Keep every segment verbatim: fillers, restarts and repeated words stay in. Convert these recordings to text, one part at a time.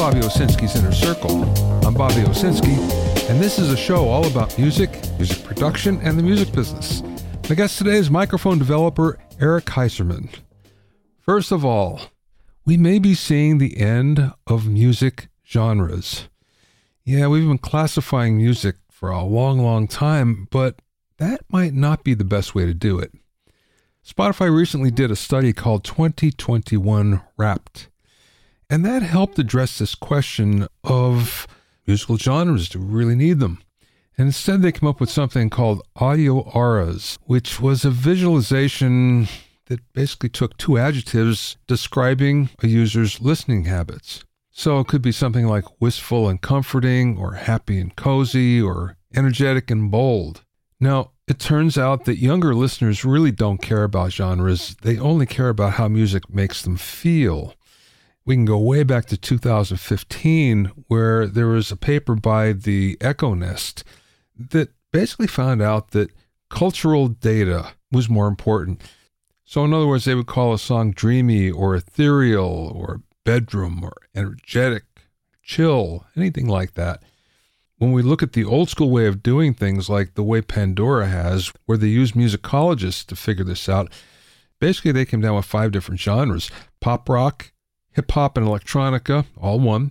Bobby Owsinski's Inner Circle. I'm Bobby Owsinski, and this is a show all about music, music production, and the music business. My guest today is microphone developer Eric Heiserman. First of all, we may be seeing the end of music genres. Yeah, we've been classifying music for a long, long time, but that might not be the best way to do it. Spotify recently did a study called twenty twenty-one Wrapped, and that helped address this question of musical genres. Do we really need them? And instead they came up with something called audio auras, which was a visualization that basically took two adjectives describing a user's listening habits. So it could be something like wistful and comforting, or happy and cozy, or energetic and bold. Now, it turns out that younger listeners really don't care about genres. They only care about how music makes them feel. We can go way back to two thousand fifteen, where there was a paper by the Echo Nest that basically found out that cultural data was more important. So in other words, they would call a song dreamy or ethereal or bedroom or energetic, chill, anything like that. When we look at the old school way of doing things, like the way Pandora has, where they use musicologists to figure this out, basically they came down with five different genres: pop rock, hip-hop and electronica, all one,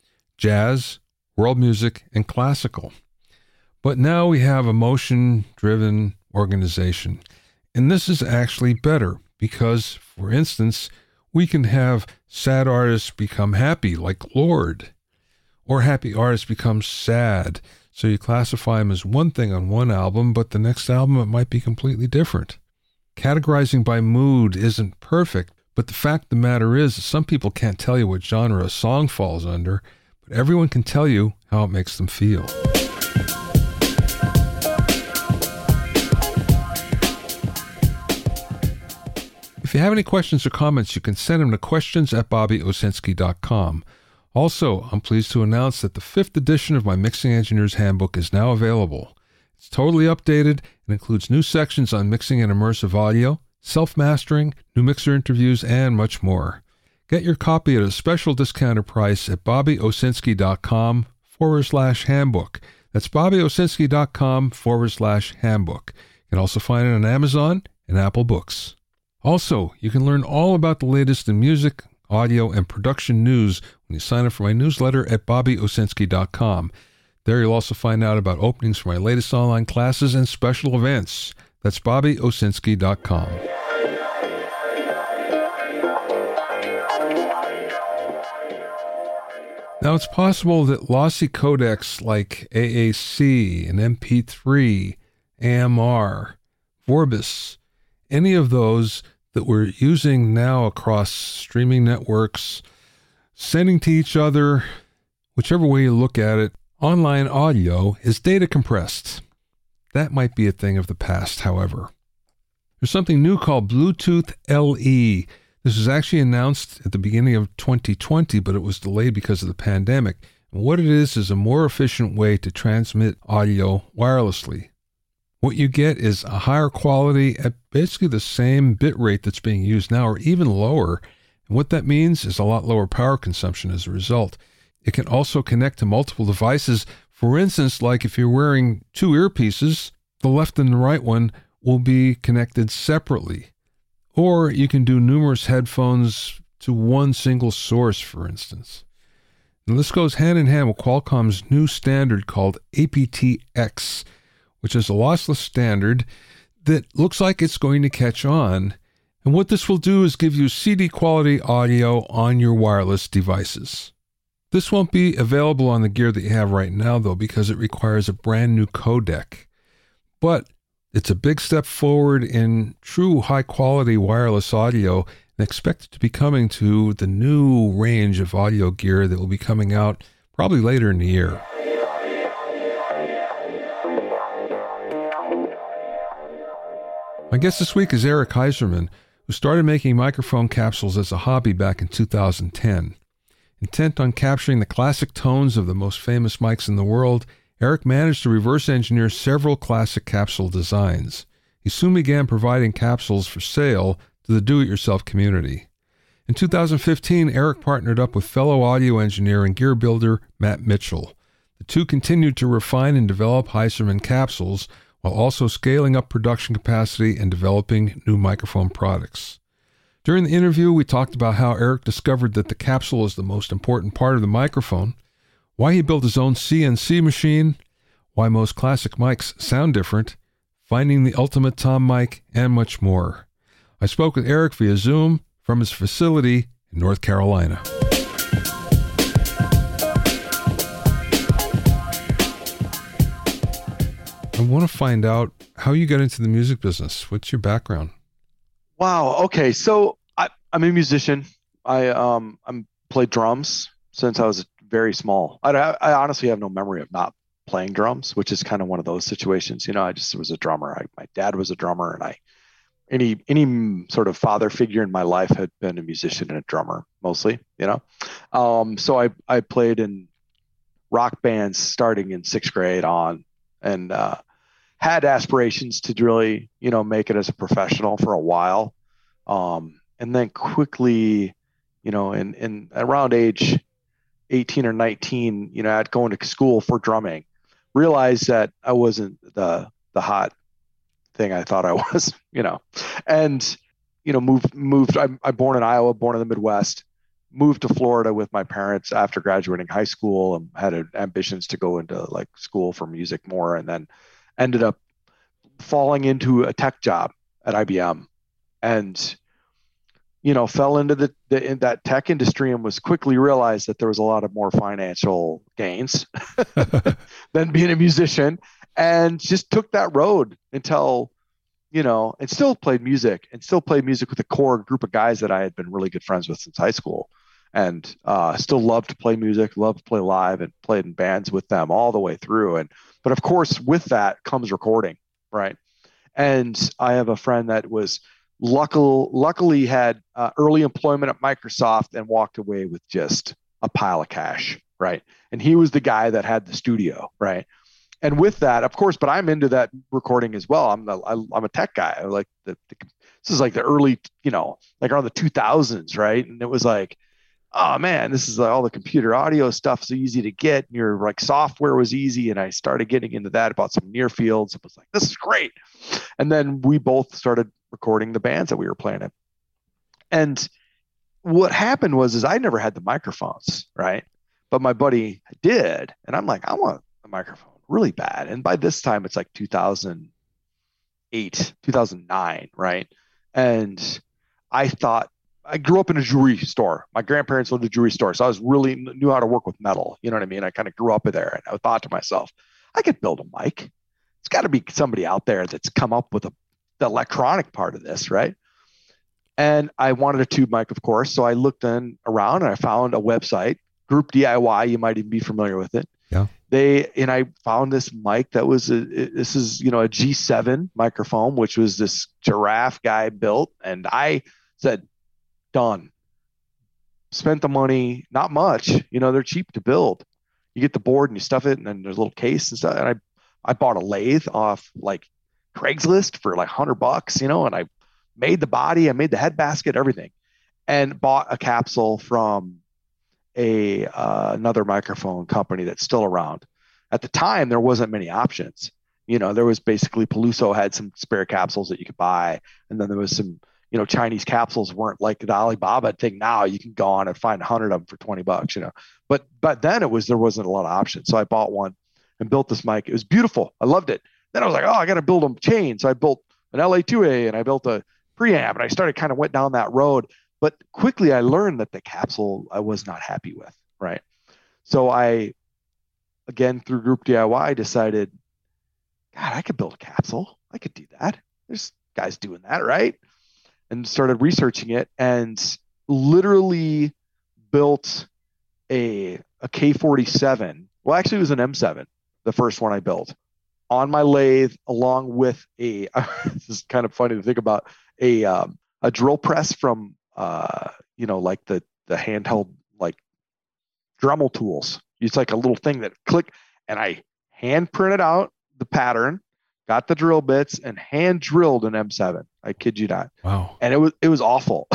jazz, world music, and classical. But now we have emotion-driven organization. And this is actually better because, for instance, we can have sad artists become happy, like Lorde, or happy artists become sad. So you classify them as one thing on one album, but the next album it might be completely different. Categorizing by mood isn't perfect, but the fact of the matter is that some people can't tell you what genre a song falls under, but everyone can tell you how it makes them feel. If you have any questions or comments, you can send them to questions at bobby owsinski dot com. Also, I'm pleased to announce that the fifth edition of my Mixing Engineer's Handbook is now available. It's totally updated and includes new sections on mixing and immersive audio, self-mastering, new mixer interviews, and much more. Get your copy at a special discounted price at bobby owsinski dot com forward slash handbook. That's bobby owsinski dot com forward slash handbook. You can also find it on Amazon and Apple Books. Also, you can learn all about the latest in music, audio, and production news when you sign up for my newsletter at bobby owsinski dot com. There you'll also find out about openings for my latest online classes and special events. That's bobby owsinski dot com. Now, it's possible that lossy codecs like A A C and M P three, A M R, Vorbis, any of those that we're using now across streaming networks, sending to each other, whichever way you look at it, online audio is data compressed. That might be a thing of the past, however. There's something new called Bluetooth L E. This was actually announced at the beginning of twenty twenty, but it was delayed because of the pandemic. And what it is is a more efficient way to transmit audio wirelessly. What you get is a higher quality at basically the same bit rate that's being used now, or even lower. And what that means is a lot lower power consumption as a result. It can also connect to multiple devices. For instance, like if you're wearing two earpieces, the left and the right one will be connected separately. Or you can do numerous headphones to one single source, for instance. And this goes hand in hand with Qualcomm's new standard called A P T X, which is a lossless standard that looks like it's going to catch on. And what this will do is give you C D quality audio on your wireless devices. This won't be available on the gear that you have right now, though, because it requires a brand new codec. But it's a big step forward in true high-quality wireless audio, and expect it to be coming to the new range of audio gear that will be coming out probably later in the year. My guest this week is Eric Heiserman, who started making microphone capsules as a hobby back in two thousand ten. Intent on capturing the classic tones of the most famous mics in the world, Eric managed to reverse engineer several classic capsule designs. He soon began providing capsules for sale to the do-it-yourself community. In two thousand fifteen, Eric partnered up with fellow audio engineer and gear builder Matt Mitchell. The two continued to refine and develop Heiserman capsules while also scaling up production capacity and developing new microphone products. During the interview, we talked about how Eric discovered that the capsule is the most important part of the microphone, why he built his own C N C machine, why most classic mics sound different, finding the ultimate tom mic, and much more. I spoke with Eric via Zoom from his facility in North Carolina. I want to find out how you got into the music business. What's your background? Wow. Okay. So I, I'm a musician. I um I'm played drums since I was very small. I, I honestly have no memory of not playing drums, which is kind of one of those situations. You know, I just was a drummer. I, my dad was a drummer, and I any any sort of father figure in my life had been a musician and a drummer mostly. You know, um, so I I played in rock bands starting in sixth grade on, and uh, had aspirations to really, you know, make it as a professional for a while. Um, and then quickly, you know, in, in around age eighteen or nineteen, you know, I'd go into school for drumming, realized that I wasn't the, the hot thing I thought I was, you know, and, you know, moved, moved, I'm, I'm born in Iowa, born in the Midwest, moved to Florida with my parents after graduating high school, and had ambitions to go into like school for music more. And then ended up falling into a tech job at I B M, and, you know, fell into the, the in that tech industry, and was quickly realized that there was a lot of more financial gains than being a musician, and just took that road until, you know, and still played music and still played music with a core group of guys that I had been really good friends with since high school, and uh, still loved to play music, loved to play live, and played in bands with them all the way through. And, but of course, with that comes recording, right? And I have a friend that was luckily, luckily had uh, early employment at Microsoft and walked away with just a pile of cash, right? And he was the guy that had the studio, right? And with that, of course, but I'm into that recording as well. I'm the, I, I'm a tech guy. I like the, the, this is like the early, you know, like around the two thousands, right? And it was like, oh man, this is like all the computer audio stuff so easy to get. And your like software was easy. And I started getting into that about some near fields. It was like, this is great. And then we both started recording the bands that we were playing in. And what happened was, is I never had the microphones, right? But my buddy did. And I'm like, I want a microphone really bad. And by this time it's like two thousand eight, two thousand nine, right? And I thought, I grew up in a jewelry store. My grandparents owned a jewelry store. So I was really knew how to work with metal. You know what I mean? I kind of grew up there, and I thought to myself, I could build a mic. It's got to be somebody out there that's come up with a, the electronic part of this, right? And I wanted a tube mic, of course. So I looked in around, and I found a website, Group D I Y. You might even be familiar with it. Yeah. They, and I found this mic that was, a, this is, you know, a G seven microphone, which was this Giraffe guy built. And I said, done. Spent the money, not much, you know, they're cheap to build. You get the board and you stuff it, and then there's a little case and stuff. And I, I bought a lathe off like Craigslist for like hundred bucks, you know, and I made the body, I made the head basket, everything, and bought a capsule from a, uh, another microphone company that's still around. At the time, there wasn't many options. You know, there was basically Peluso had some spare capsules that you could buy. And then there was some, you know, Chinese capsules weren't like the Alibaba thing. Now you can go on and find a hundred of them for twenty bucks, you know, but, but then it was, there wasn't a lot of options. So I bought one and built this mic. It was beautiful. I loved it. Then I was like, oh, I got to build a chain. So I built an L A two A and I built a preamp, and I started kind of went down that road, but quickly I learned that the capsule I was not happy with. Right. So I, again, through Group D I Y, decided, God, I could build a capsule. I could do that. There's guys doing that. Right. And started researching it, and literally built a a K forty-seven. Well, actually, it was an M seven, the first one I built, on my lathe, along with a. This is kind of funny to think about, a um, a drill press from uh, you know, like the the handheld like Dremel tools. It's like a little thing that click, and I hand printed out the pattern, got the drill bits and hand drilled an M seven. I kid you not. Wow. And it was it was awful.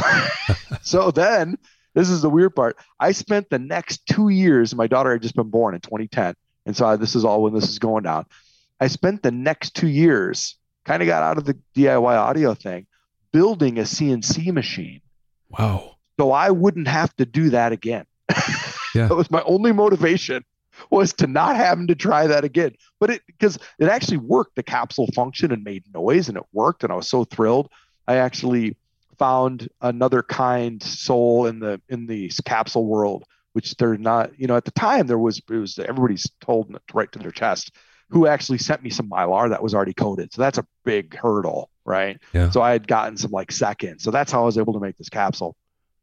So then this is the weird part. I spent the next two years, my daughter had just been born in twenty ten. And so I, this is all when this is going down. I spent the next two years, kind of got out of the D I Y audio thing, building a C N C machine. Wow. So I wouldn't have to do that again. Yeah. That was my only motivation, was to not having to try that again. But it, because it actually worked, the capsule functioned and made noise and it worked. And I was so thrilled. I actually found another kind soul in the, in the capsule world, which they're not, you know, at the time there was, it was, everybody's told right to their chest, who actually sent me some Mylar that was already coded. So that's a big hurdle, right? Yeah. So I had gotten some like seconds. So that's how I was able to make this capsule.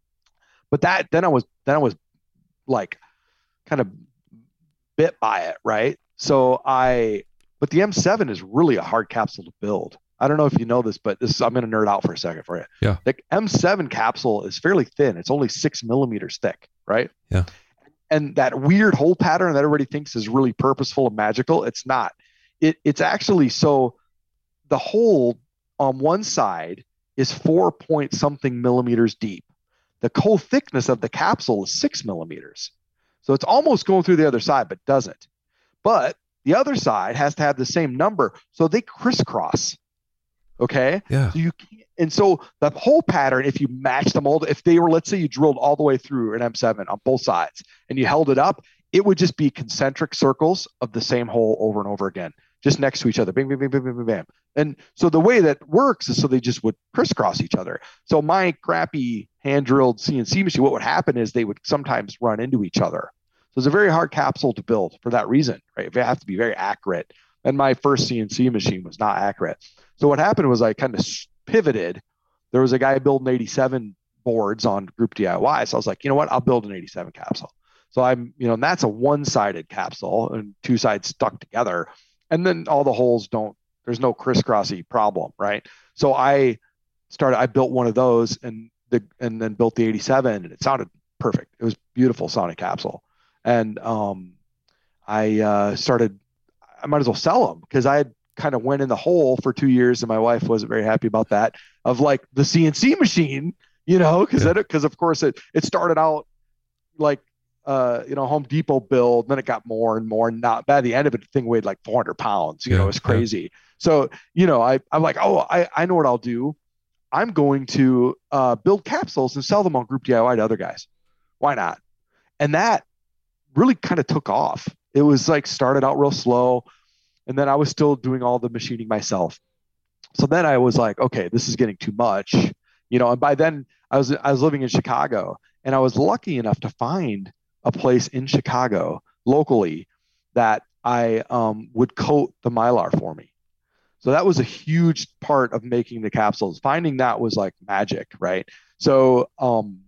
But that, then I was, then I was like kind of bit by it, right? So I, but the M seven is really a hard capsule to build. I don't know if you know this, but this, I'm going to nerd out for a second for you. Yeah. The M seven capsule is fairly thin. It's only six millimeters thick, right? Yeah. And that weird hole pattern that everybody thinks is really purposeful and magical, it's not. It, it's actually, so the hole on one side is four point something millimeters deep. The whole thickness of the capsule is six millimeters. So it's almost going through the other side, but doesn't. But the other side has to have the same number. So they crisscross. Okay. Yeah. So you can't, and so the whole pattern, if you match them all, if they were, let's say you drilled all the way through an M seven on both sides and you held it up, it would just be concentric circles of the same hole over and over again, just next to each other. Bing, bing, bing, bing, bing, bing, bam. And so the way that works is so they just would crisscross each other. So my crappy hand drilled C N C machine, what would happen is they would sometimes run into each other. So it's a very hard capsule to build for that reason, right? You have to be very accurate. And my first C N C machine was not accurate. So what happened was I kind of pivoted. There was a guy building eighty-seven boards on Group D I Y. So I was like, you know what? I'll build an eighty-seven capsule. So I'm, you know, and that's a one-sided capsule and two sides stuck together. And then all the holes don't, there's no crisscrossy problem, right? So I started, I built one of those and the, and then built the eighty-seven and it sounded perfect. It was beautiful sounding capsule. And um, I uh, started, I might as well sell them because I had kind of went in the hole for two years and my wife wasn't very happy about that, of like the C N C machine, you know, because yeah. because of course it it started out like uh you know Home Depot build, then it got more and more, and not by the end of it the thing weighed like four hundred pounds, you yeah. know, it was crazy. Yeah. So you know I I'm like, oh, I I know what I'll do. I'm going to uh build capsules and sell them on Group D I Y to other guys. Why not? And that really kind of took off. It was like started out real slow. And then I was still doing all the machining myself. So then I was like, okay, this is getting too much, you know, and by then I was, I was living in Chicago and I was lucky enough to find a place in Chicago locally that I um, would coat the Mylar for me. So that was a huge part of making the capsules. Finding that was like magic, right? So um,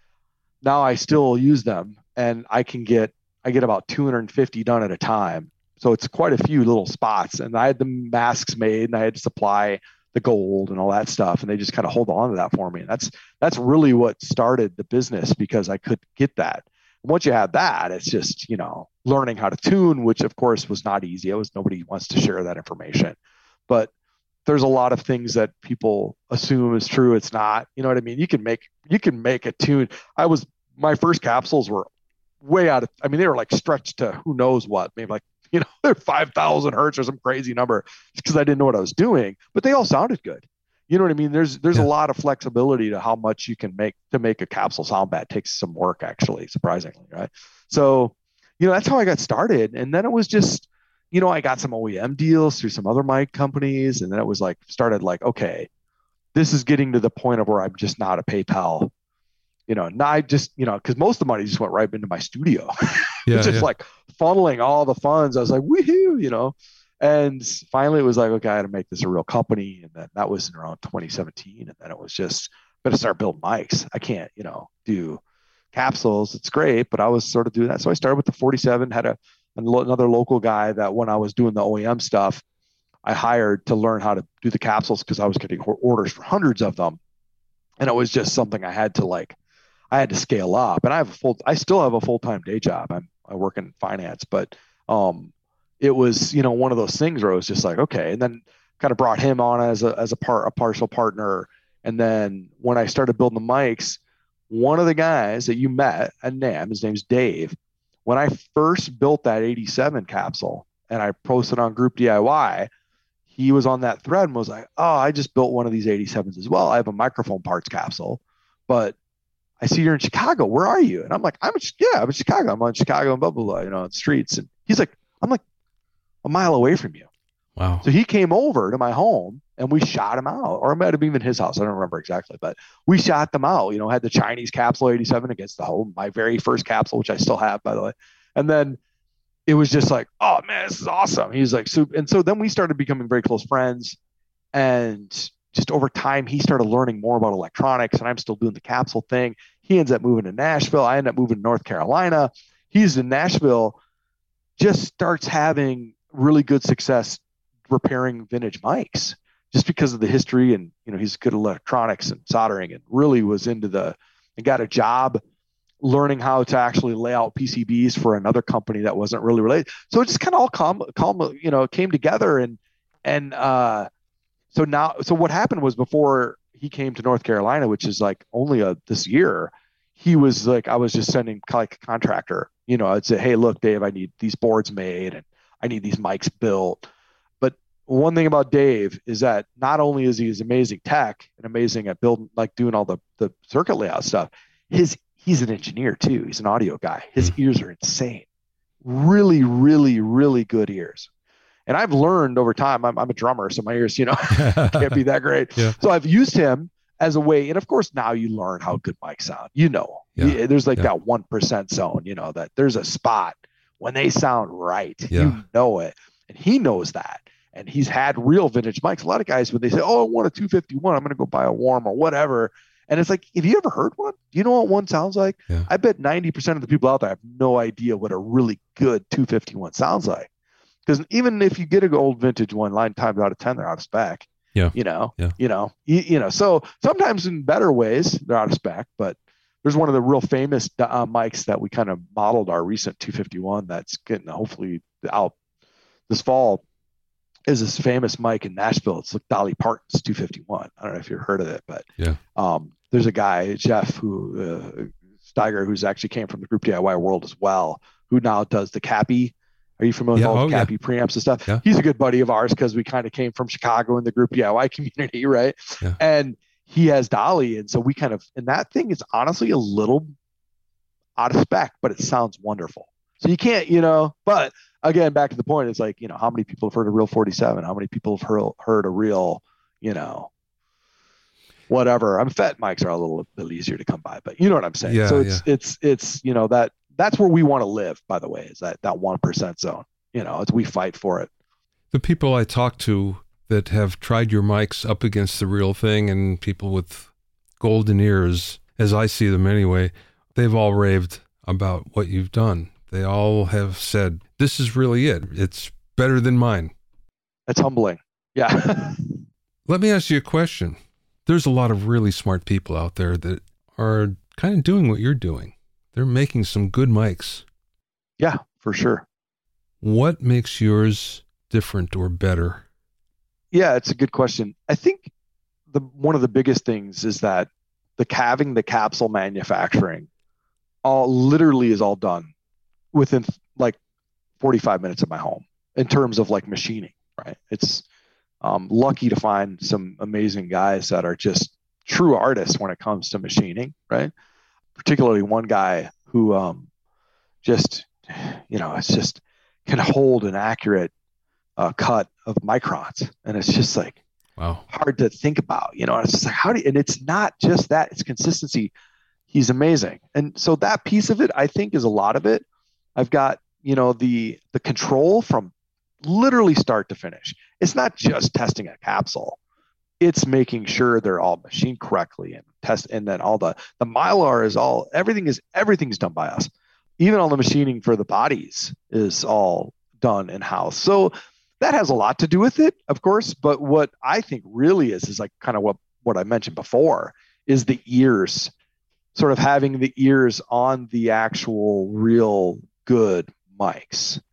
now I still use them and I can get, I get about two hundred fifty done at a time. So it's quite a few little spots, and I had the masks made and I had to supply the gold and all that stuff. And they just kind of hold on to that for me. And that's, that's really what started the business because I could get that. And once you have that, it's just, you know, learning how to tune, which of course was not easy. It was, nobody wants to share that information, but there's a lot of things that people assume is true. It's not, you know what I mean? You can make, you can make a tune. I was, my first capsules were way out of, I mean, they were like stretched to who knows what, maybe like, you know, they're five thousand hertz or some crazy number because I didn't know what I was doing, but they all sounded good. You know what I mean? There's, there's yeah. a lot of flexibility to how much you can make to make a capsule sound bad. It takes some work actually, surprisingly. Right. So, you know, that's how I got started. And then it was just, you know, I got some O E M deals through some other mic companies. And then it was like, started like, okay, this is getting to the point of where I'm just not a PayPal, you know, now I just, you know, because most of the money just went right into my studio. Yeah, just yeah. like funneling all the funds. I was like, woohoo, you know. And finally it was like, okay, I had to make this a real company. And then that was in around twenty seventeen. And then it was just better start building mics. I can't, you know, do capsules. It's great, but I was sort of doing that. So I started with the forty-seven, had a another local guy that when I was doing the O E M stuff, I hired to learn how to do the capsules because I was getting orders for hundreds of them. And it was just something I had to like, I had to scale up. And I have a full, I still have a full-time day job. I'm, I work in finance, but um, it was, you know, one of those things where it was just like, okay. And then kind of brought him on as a, as a part, a partial partner. And then when I started building the mics, one of the guys that you met at NAMM, his name's Dave. When I first built that eighty-seven capsule and I posted on Group D I Y, he was on that thread and was like, oh, I just built one of these eighty-sevens as well. I have a microphone parts capsule, but I see you're in Chicago. Where are you? And I'm like, I'm in, yeah, I'm in Chicago. I'm on Chicago and blah, blah, blah, you know, on the streets. And he's like, I'm like a mile away from you. Wow. So he came over to my home and we shot him out, or it might have been even his house. I don't remember exactly, but we shot them out, you know, had the Chinese capsule eighty-seven against the home, my very first capsule, which I still have, by the way. And then it was just like, oh man, this is awesome. He's like, super. And so then we started becoming very close friends, and just over time, he started learning more about electronics, and I'm still doing the capsule thing. He ends up moving to Nashville. I end up moving to North Carolina. He's in Nashville, just starts having really good success repairing vintage mics just because of the history. And, you know, he's good at electronics and soldering, and really was into the, and got a job learning how to actually lay out P C Bs for another company that wasn't really related. So it just kind of all calm, calm, you know, came together. And, and, uh, so now, so what happened was, before he came to North Carolina, which is like only a, this year, he was like, I was just sending like a contractor, you know, I'd say, hey, look, Dave, I need these boards made and I need these mics built. But one thing about Dave is that not only is he an amazing tech and amazing at building, like doing all the, the circuit layout stuff, his, he's an engineer too. He's an audio guy. His mm. ears are insane. Really, really, really good ears. And I've learned over time, I'm, I'm a drummer, so my ears, you know, can't be that great. Yeah. So I've used him as a way. And of course, now you learn how good mics sound, you know, yeah. there's like yeah. that one percent zone, you know, that there's a spot when they sound right, yeah. you know it. And he knows that. And he's had real vintage mics. A lot of guys, when they say, oh, I want a two fifty-one, I'm going to go buy a Warm or whatever. And it's like, have you ever heard one? Do you know what one sounds like? Yeah. I bet ninety percent of the people out there have no idea what a really good two fifty-one sounds like. Because even if you get an old vintage one, nine times out of ten, they're out of spec. Yeah. You know, yeah. you know, you, you know, so sometimes in better ways, they're out of spec, but there's one of the real famous uh, mics that we kind of modeled our recent two fifty-one that's getting hopefully out this fall, is this famous mic in Nashville. It's like Dolly Parton's two fifty-one. I don't know if you've heard of it, but yeah. um, there's a guy, Jeff, who uh, Steiger, who's actually came from the Group D I Y world as well, who now does the Cappy. Are you familiar yeah, with all oh, the Cappy yeah. preamps and stuff? Yeah. He's a good buddy of ours because we kind of came from Chicago in the Group D I Y community, right? Yeah. And he has Dolly. And so we kind of, and that thing is honestly a little out of spec, but it sounds wonderful. So you can't, you know, but again, back to the point, it's like, you know, how many people have heard a real forty-seven? How many people have heard, heard a real, you know, whatever. I'm Fett mics are a little bit easier to come by, but you know what I'm saying? Yeah, so it's, yeah. it's, it's, you know, that, that's where we want to live, by the way, is that, that one percent zone, you know, as we fight for it. The people I talk to that have tried your mics up against the real thing, and people with golden ears, as I see them anyway, they've all raved about what you've done. They all have said, this is really it. It's better than mine. That's humbling. Yeah. Let me ask you a question. There's a lot of really smart people out there that are kind of doing what you're doing. They're making some good mics. Yeah, for sure. What makes yours different or better? Yeah, it's a good question. I think the one of the biggest things is that the having the capsule manufacturing all literally is all done within like forty-five minutes of my home in terms of like machining, right? It's um, lucky to find some amazing guys that are just true artists when it comes to machining, right? Particularly one guy who um, just, you know, it's just can hold an accurate uh, cut of microns. And it's just like, wow, hard to think about, you know, it's just like, how do you, and it's not just that, it's consistency. He's amazing. And so that piece of it, I think, is a lot of it. I've got, you know, the, the control from literally start to finish. It's not just testing a capsule. It's making sure they're all machined correctly and test. And then all the, the Mylar is all, everything is, everything's done by us. Even all the machining for the bodies is all done in-house. So that has a lot to do with it, of course. But what I think really is, is like kind of what, what I mentioned before is the ears, sort of having the ears on the actual real good mics,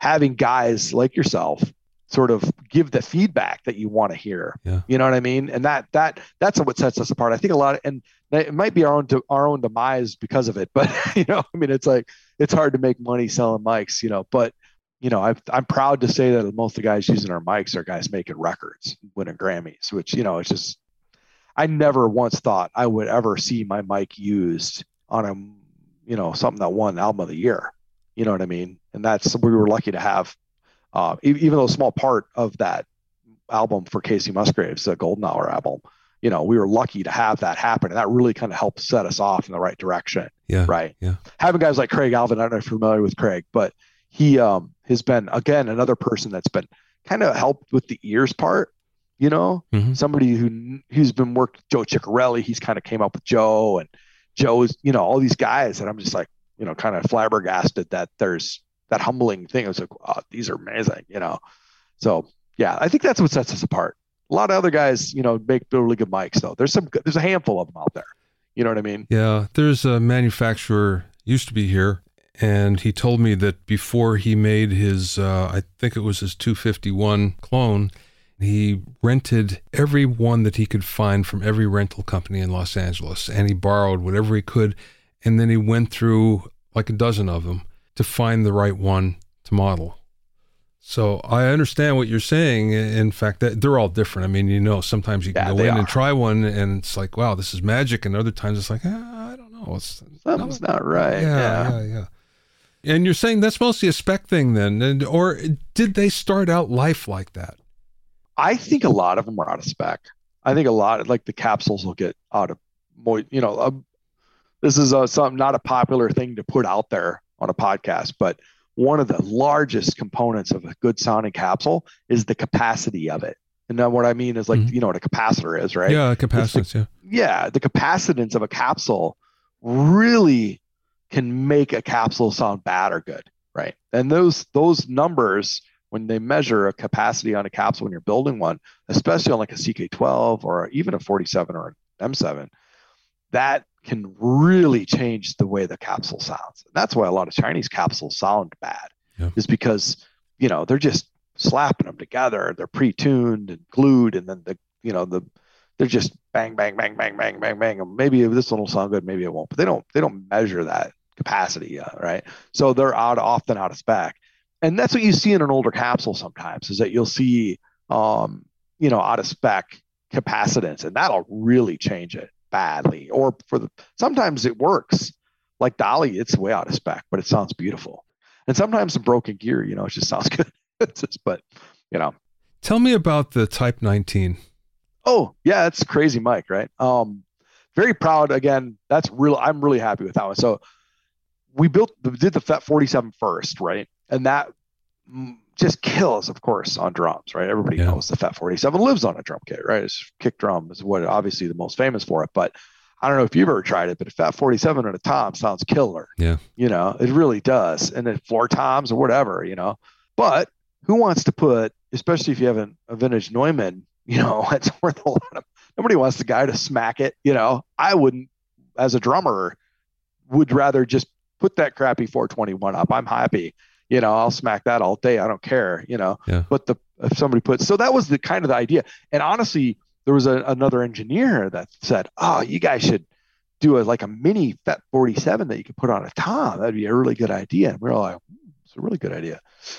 having guys like yourself sort of give the feedback that you want to hear. Yeah. You know what I mean? And that that that's what sets us apart. I think a lot of, and it might be our own our own demise because of it, but you know, I mean, it's like it's hard to make money selling mics, you know, but you know, I've, I'm proud to say that most of the guys using our mics are guys making records, winning Grammys, which, you know, it's just, I never once thought I would ever see my mic used on a, you know, something that won album of the year. You know what I mean? And that's, we were lucky to have, uh, even though a small part of that album for Casey Musgraves, the Golden Hour album, you know, we were lucky to have that happen. And that really kind of helped set us off in the right direction. Yeah. Right. Yeah. Having guys like Craig Alvin, I don't know if you're familiar with Craig, but he um, has been, again, another person that's been kind of helped with the ears part, you know, mm-hmm. somebody who, who's been working, Joe Ciccarelli, he's kind of came up with Joe, and Joe's, you know, all these guys that I'm just like, you know, kind of flabbergasted that there's that humbling thing. I was like, oh, these are amazing, you know? So yeah, I think that's what sets us apart. A lot of other guys, you know, make really good mics though. There's some, there's a handful of them out there. You know what I mean? Yeah. There's a manufacturer used to be here, and he told me that before he made his, uh, I think it was his two fifty-one clone, he rented every one that he could find from every rental company in Los Angeles, and he borrowed whatever he could, and then he went through like a dozen of them to find the right one to model. So I understand what you're saying. In fact, that they're all different. I mean, you know, sometimes you can Yeah, go they in are. and try one, and it's like, wow, this is magic. And other times it's like, ah, I don't know. It's Something's not right. Yeah, Yeah. yeah, yeah. And you're saying that's mostly a spec thing then, and or did they start out life like that? I think a lot of them are out of spec. I think a lot of, like, the capsules will get out of more, you know, uh, this is a, some, not a popular thing to put out there on a podcast, but one of the largest components of a good sounding capsule is the capacity of it. And then what I mean is like, Mhm. you know what a capacitor is, right? Yeah, capacitance, the, yeah. Yeah. The capacitance of a capsule really can make a capsule sound bad or good, right? And those, those numbers, when they measure a capacity on a capsule when you're building one, especially on like a C K twelve or even a forty-seven or an M seven, that can really change the way the capsule sounds. And that's why a lot of Chinese capsules sound bad, Yeah. is because, you know, they're just slapping them together. They're pre-tuned and glued. And then the, you know, the, they're just bang, bang, bang, bang, bang, bang, bang. And maybe this one will sound good, maybe it won't, but they don't, they don't measure that capacity. Uh, right. So they're out, often out of spec. And that's what you see in an older capsule sometimes, is that you'll see, um, you know, out of spec capacitance, and that'll really change it badly. Or for the, sometimes it works. Like Dolly, it's way out of spec, but it sounds beautiful. And sometimes some broken gear, you know, it just sounds good. It's just, but, you know. Tell me about the Type nineteen. Oh, yeah, it's a crazy mic, right? Um, very proud. Again, that's real. I'm really happy with that one. So we built, did the F E T forty-seven first, right? And that just kills, of course, on drums, right? Everybody Yeah. knows the F E T forty-seven lives on a drum kit, right? It's kick drum is what obviously the most famous for it. But I don't know if you've ever tried it, but a F E T forty-seven on a tom sounds killer. Yeah. You know, it really does. And then floor toms or whatever, you know. But who wants to put, especially if you have an, a vintage Neumann, you know, it's worth a lot of, nobody wants the guy to smack it, you know. I wouldn't, as a drummer, would rather just put that crappy four twenty-one up. I'm happy. You know, I'll smack that all day. I don't care, you know, Yeah. but the, if somebody puts, so that was the kind of the idea. And honestly, there was a, another engineer that said, oh, you guys should do a, like a mini F E T forty-seven that you could put on a tom. That'd be a really good idea. And we we're like, hmm, it's a really good idea.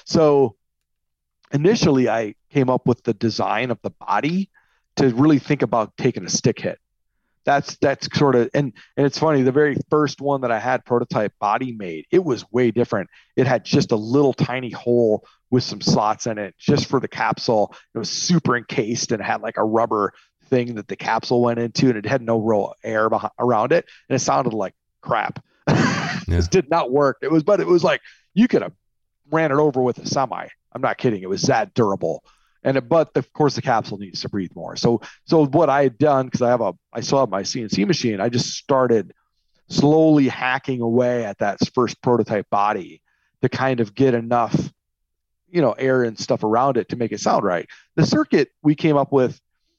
So initially I came up with the design of the body to really think about taking a stick hit. That's that's sort of, and and it's funny, the very first one that I had prototype body made, it was way different. It had just a little tiny hole with some slots in it just for the capsule. It was super encased and had like a rubber thing that the capsule went into, and it had no real air behind, around it, and it sounded like crap. Yeah. This did not work. It was, but it was like you could have ran it over with a semi. I'm not kidding. It was that durable. And it, but of course the capsule needs to breathe more. So, so what I had done, because I have a, I still have my C N C machine, I just started slowly hacking away at that first prototype body to kind of get enough, you know, air and stuff around it to make it sound right. The circuit we came up with,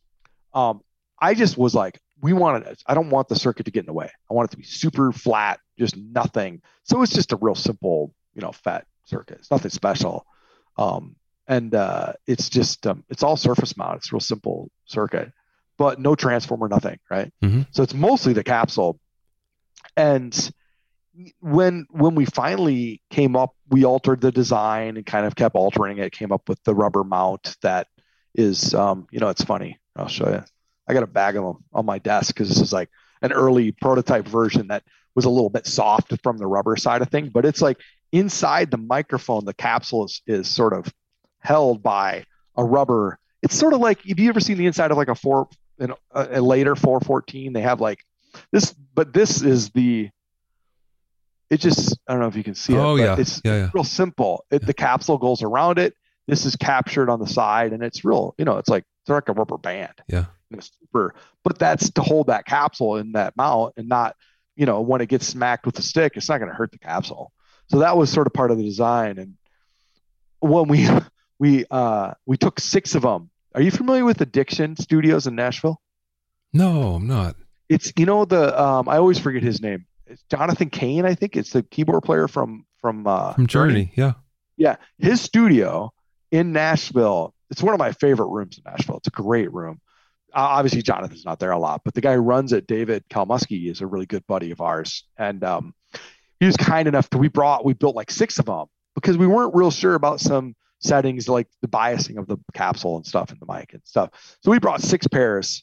um, I just was like, we wanted it. I don't want the circuit to get in the way. I want it to be super flat, just nothing. So it's just a real simple, you know, F E T circuit. It's nothing special. Um, and uh, it's just um, it's all surface mount. It's a real simple circuit, but no transformer, nothing, right? Mm-hmm. So it's mostly the capsule. And when when we finally came up, we altered the design and kind of kept altering it. Came up with the rubber mount that is, um, you know, it's funny. I'll show you. I got a bag of them on my desk because this is like an early prototype version that was a little bit soft from the rubber side of thing, but it's like inside the microphone, the capsule is, is sort of held by a rubber. It's sort of like, have you ever seen the inside of like a four, a, a later four fourteen? They have like this, but this is the, it just, I don't know if you can see it. Oh, but yeah. It's yeah, yeah. real simple. It, Yeah. The capsule goes around it. This is captured on the side, and it's real, you know, it's like, it's like a rubber band. Yeah. And it's super, but that's to hold that capsule in that mount and not, you know, when it gets smacked with the stick, it's not going to hurt the capsule. So that was sort of part of the design. And when we, we, uh, we took six of them. Are you familiar with Addiction Studios in Nashville? No, I'm not. It's, you know, the, um, I always forget his name. It's Jonathan Cain, I think. It's the keyboard player from, from, uh, From Journey. Yeah. Yeah. His studio in Nashville, it's one of my favorite rooms in Nashville. It's a great room. Uh, obviously, Jonathan's not there a lot, but the guy who runs it, David Kalmusky, is a really good buddy of ours. And um, he was kind enough to, we brought, we built like six of them because we weren't real sure about some settings like the biasing of the capsule and stuff and the mic and stuff. So we brought six pairs.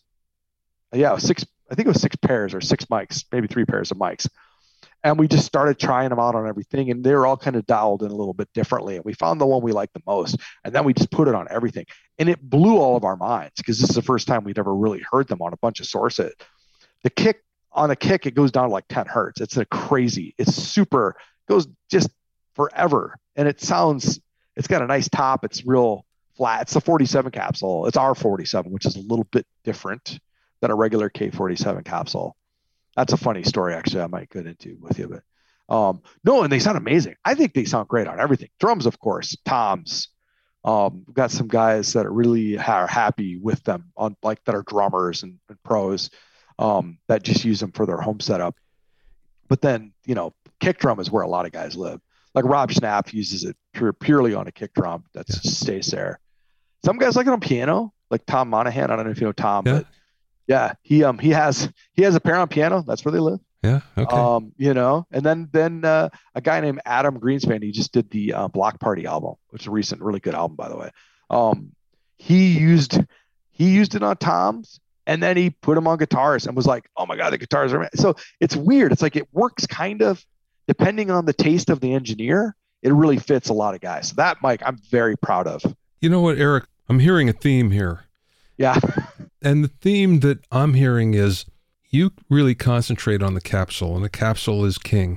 Yeah, six, I think it was six pairs or six mics, maybe three pairs of mics. And we just started trying them out on everything, and they were all kind of dialed in a little bit differently. And we found the one we liked the most, and then we just put it on everything. And it blew all of our minds because this is the first time we'd ever really heard them on a bunch of sources. The kick on a kick, it goes down to like ten hertz. It's a crazy, it's super, goes just forever. And it sounds, it's got a nice top. It's real flat. It's the forty-seven capsule. It's our forty-seven, which is a little bit different than a regular K forty-seven capsule. That's a funny story, actually, I might get into with you. But um, no, and they sound amazing. I think they sound great on everything. Drums, of course, toms. Um, we've got some guys that are really are happy with them on like that are drummers and, and pros um, that just use them for their home setup. But then, you know, kick drum is where a lot of guys live. Like Rob Schnapp uses it pure, purely on a kick drum that yeah. just stays there. Some guys like it on piano, like Tom Monahan. I don't know if you know Tom, yeah. but yeah, he um he has he has a pair on piano. That's where they live. Yeah. Okay. Um, you know, and then then uh, a guy named Adam Greenspan. He just did the uh, Block Party album, which is a recent, really good album, by the way. Um, he used he used it on toms, and then he put them on guitars, and was like, "Oh my god, the guitars are." So it's weird. It's like it works kind of depending on the taste of the engineer. It really fits a lot of guys. So that mic, I'm very proud of. You know what, Eric? I'm hearing a theme here. Yeah. And the theme that I'm hearing is you really concentrate on the capsule, and the capsule is king.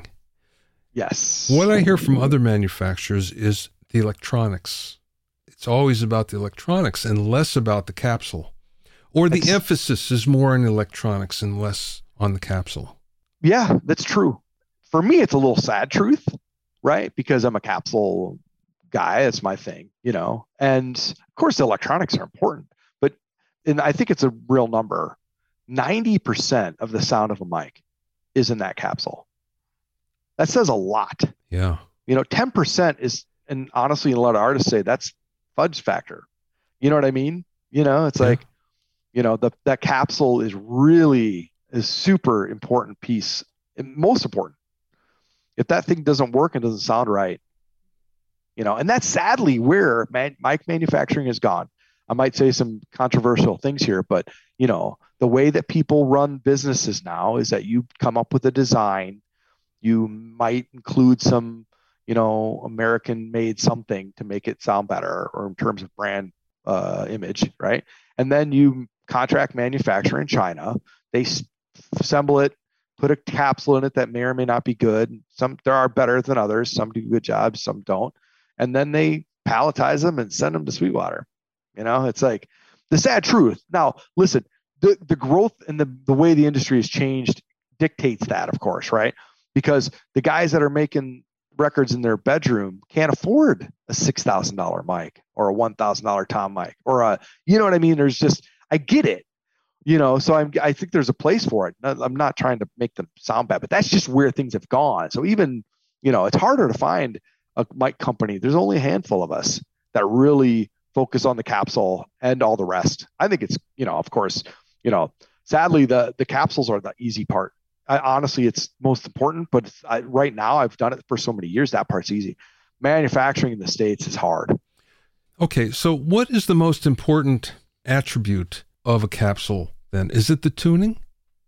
Yes. What I hear from other manufacturers is the electronics. It's always about the electronics and less about the capsule. Or the That's, emphasis is more on electronics and less on the capsule. Yeah, that's true. For me, it's a little sad truth, right? Because I'm a capsule guy. It's my thing, you know. And of course, the electronics are important. And I think it's a real number. ninety percent of the sound of a mic is in that capsule. That says a lot. Yeah. You know, ten percent is, and honestly, a lot of artists say that's fudge factor. You know what I mean? You know, it's yeah. like, you know, the that capsule is really a super important piece, and most important. If that thing doesn't work and doesn't sound right, you know, and that's sadly where man, mic manufacturing has gone. I might say some controversial things here, but you know, the way that people run businesses now is that you come up with a design, you might include some, you know, American made something to make it sound better or in terms of brand uh, image, right? And then you contract manufacture in China, they s- assemble it, put a capsule in it that may or may not be good. Some, there are better than others. Some do good jobs, some don't. And then they palletize them and send them to Sweetwater. You know, it's like the sad truth. Now, listen, the, the growth and the, the way the industry has changed dictates that, of course, right? Because the guys that are making records in their bedroom can't afford a six thousand dollars mic or a one thousand dollars tom mic or a, you know what I mean? There's just, I get it, you know, so I'm, I think there's a place for it. I'm not trying to make them sound bad, but that's just where things have gone. So even, you know, it's harder to find a mic company. There's only a handful of us that really focus on the capsule and all the rest. I think it's, you know, of course, you know, sadly the the capsules are the easy part. I, honestly, it's most important, but I, right now I've done it for so many years. That part's easy. Manufacturing in the States is hard. Okay, so what is the most important attribute of a capsule then? Is it the tuning?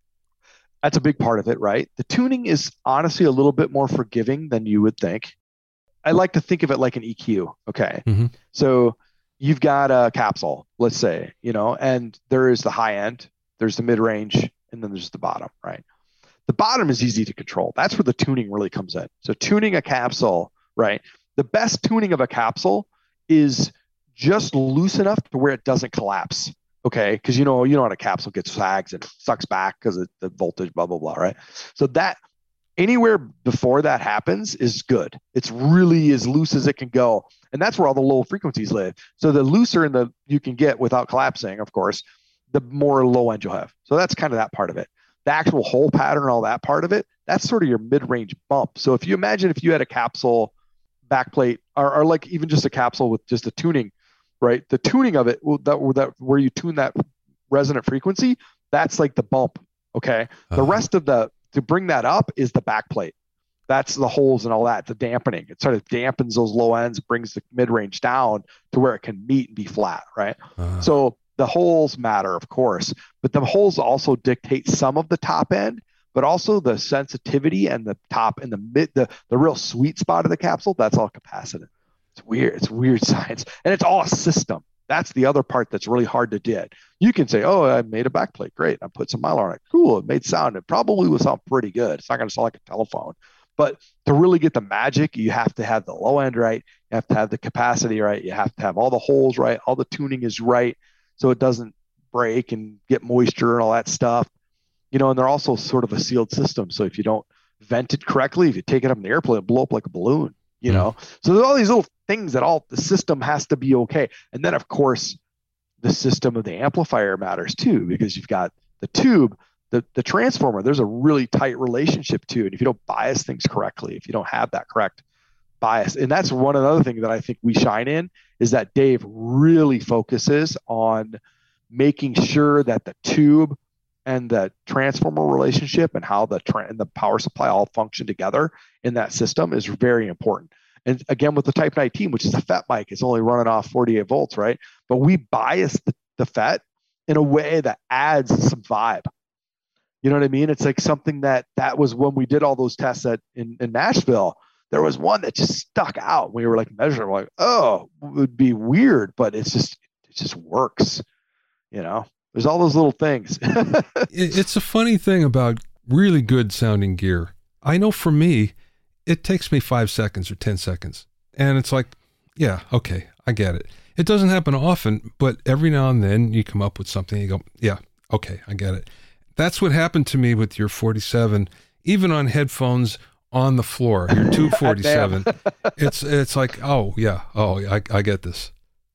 That's a big part of it, right? The tuning is honestly a little bit more forgiving than you would think. I like to think of it like an E Q. Okay. Mm-hmm. So you've got a capsule, let's say, you know, and there is the high end, there's the mid range, and then there's the bottom, right? The bottom is easy to control. That's where the tuning really comes in. So tuning a capsule, right? The best tuning of a capsule is just loose enough to where it doesn't collapse. Okay. Because you know, you know, when a capsule gets sags and sucks back because of the voltage, blah, blah, blah, right? So that anywhere before that happens is good. It's really as loose as it can go. And that's where all the low frequencies live. So the looser in the you can get without collapsing, of course, the more low end you'll have. So that's kind of that part of it. The actual hole pattern, all that part of it, that's sort of your mid-range bump. So if you imagine if you had a capsule backplate or, or like even just a capsule with just a tuning, right? The tuning of it, that, that where you tune that resonant frequency, that's like the bump. Okay. Uh-huh. The rest of the, to bring that up is the backplate. That's the holes and all that, the dampening. It sort of dampens those low ends, brings the mid-range down to where it can meet and be flat, right? Uh-huh. So the holes matter, of course, but the holes also dictate some of the top end, but also the sensitivity and the top and the mid, the, the real sweet spot of the capsule, that's all capacitant. It's weird. It's weird science. And it's all a system. That's the other part that's really hard to do. You can say, oh, I made a backplate. Great. I put some mylar on it. Cool. It made sound. It probably will sound pretty good. It's not going to sound like a telephone. But to really get the magic, you have to have the low end right. You have to have the capacity right. You have to have all the holes right. All the tuning is right, so it doesn't break and get moisture and all that stuff. You know, and they're also sort of a sealed system. So if you don't vent it correctly, if you take it up in the airplane, it'll blow up like a balloon, you know? So there's all these little things that all the system has to be okay. And then of course, the system of the amplifier matters too, because you've got the tube, the, the transformer, there's a really tight relationship to it. If you don't bias things correctly, if you don't have that correct bias. And that's one other thing that I think we shine in is that Dave really focuses on making sure that the tube and the transformer relationship and how the tra- and the power supply all function together in that system is very important. And again, with the Type nineteen, which is a FET mic, it's only running off forty-eight volts, right? But we bias the, the FET in a way that adds some vibe. You know what I mean? It's like something that that was when we did all those tests at in, in Nashville. There was one that just stuck out. We were like measuring, we're like, oh, it would be weird, but it's just it just works. You know, there's all those little things. It's a funny thing about really good sounding gear. I know for me, it takes me five seconds or ten seconds. And it's like, yeah, okay, I get it. It doesn't happen often, but every now and then you come up with something, you go, yeah, okay, I get it. That's what happened to me with your forty-seven, even on headphones on the floor, your two forty-seven. it's it's like, oh, yeah, oh, I, I get this.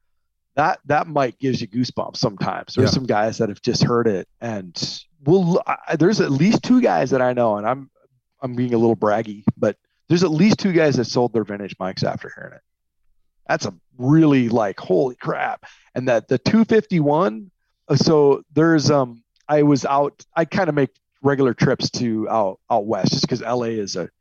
That that mic gives you goosebumps sometimes. There's Yeah. some guys that have just heard it, and we'll, I, there's at least two guys that I know, and I'm I'm being a little braggy, but there's at least two guys that sold their vintage mics after hearing it. That's a really like, holy crap. And that the two fifty-one, so there's, um, I was out, I kind of make regular trips to out, out West just because L A is a,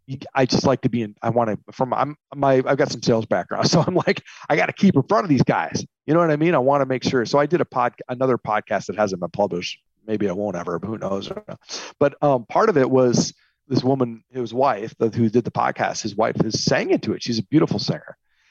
I just like to be in, I want to, from, I'm my, I've got some sales background. So I'm like, I got to keep in front of these guys. You know what I mean? I want to make sure. So I did a pod, another podcast that hasn't been published. Maybe I won't ever, but who knows? But um, part of it was this woman, his wife, who did the podcast, his wife is sang into it. She's a beautiful singer.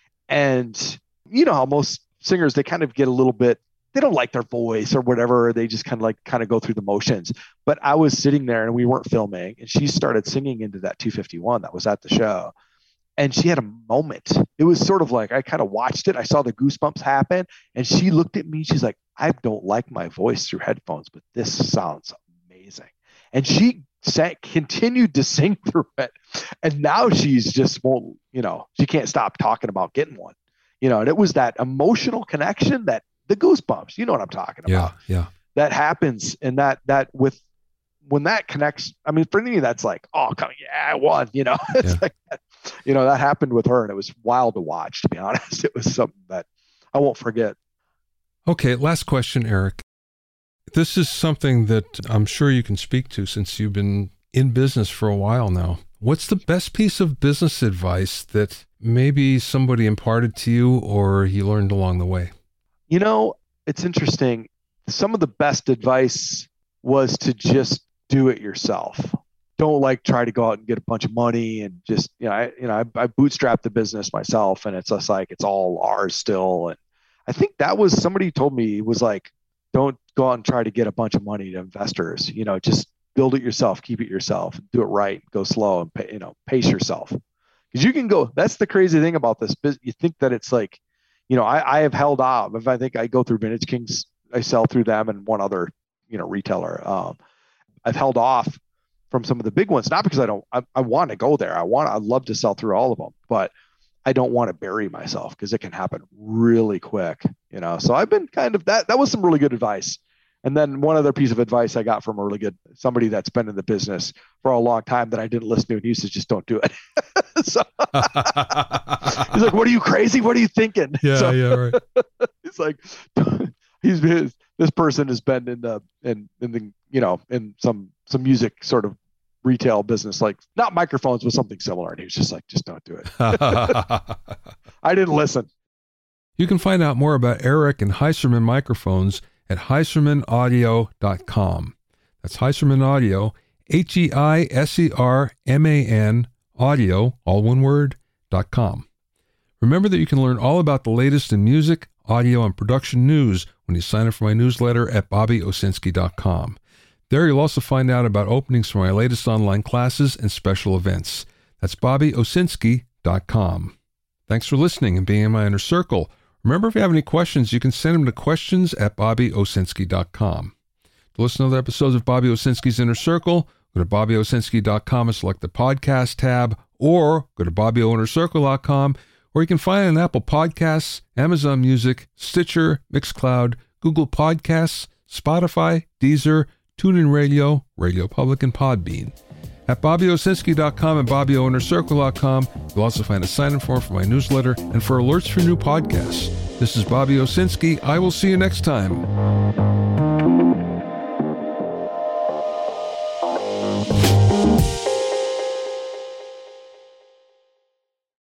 And you know how most singers, they kind of get a little bit, they don't like their voice or whatever. They just kind of like kind of go through the motions. But I was sitting there and we weren't filming, and she started singing into that two fifty-one that was at the show. And she had a moment. It was sort of like, I kind of watched it. I saw the goosebumps happen, and she looked at me. She's like, I don't like my voice through headphones, but this sounds amazing. And she sang, continued to sing through it. And now she's just won't, you know, she can't stop talking about getting one, you know, and it was that emotional connection, that the goosebumps, you know what I'm talking about. Yeah. Yeah. That happens. And that, that with, when that connects, I mean, for me, that's like, oh, come, yeah, I won, you know, it's Yeah. like, you know, that happened with her, and it was wild to watch, to be honest. It was something that I won't forget. Okay, last question, Eric. This is something that I'm sure you can speak to since you've been in business for a while now. What's the best piece of business advice that maybe somebody imparted to you or you learned along the way? You know, it's interesting. Some of the best advice was to just do it yourself. Don't like try to go out and get a bunch of money and just, you know, I, you know, I, I bootstrapped the business myself, and it's just like, it's all ours still. And I think that was, somebody told me, was like, don't go out and try to get a bunch of money to investors, you know, just build it yourself, keep it yourself, do it right, go slow, and pay, you know, pace yourself. Because you can go, that's the crazy thing about this business. You think that it's like, you know, I, I have held off. If I think I go through Vintage Kings, I sell through them and one other, you know, retailer. Um, I've held off from some of the big ones, not because I don't, I, I want to go there. I want, I'd love to sell through all of them, but I don't want to bury myself because it can happen really quick, you know? So I've been kind of that, that was some really good advice. And then one other piece of advice I got from a really good, somebody that's been in the business for a long time that I didn't listen to, and he said, just don't do it. So he's like, what are you, crazy? What are you thinking? Yeah, so, yeah, right. He's like, he's been, this person has been in the, in, in the, you know, in some, some music sort of retail business, like not microphones, but something similar. And he was just like, just don't do it. I didn't listen. You can find out more about Eric and Heiserman microphones at heiserman audio dot com. That's Heiserman Audio, H E I S E R M A N, audio, all one word, dot com. Remember that you can learn all about the latest in music, audio, and production news when you sign up for my newsletter at bobby owsinski dot com. There you'll also find out about openings for my latest online classes and special events. That's bobby owsinski dot com. Thanks for listening and being in my inner circle. Remember, if you have any questions, you can send them to questions at bobby owsinski dot com. To listen to other episodes of Bobby Owsinski's Inner Circle, go to bobby owsinski dot com and select the podcast tab, or go to bobby o inner circle dot com, or you can find it on Apple Podcasts, Amazon Music, Stitcher, Mixcloud, Google Podcasts, Spotify, Deezer, TuneIn Radio, Radio Public, and Podbean. At bobby owsinski dot com and bobby o inner circle dot com, you'll also find a sign-in form for my newsletter and for alerts for new podcasts. This is Bobby Owsinski. I will see you next time.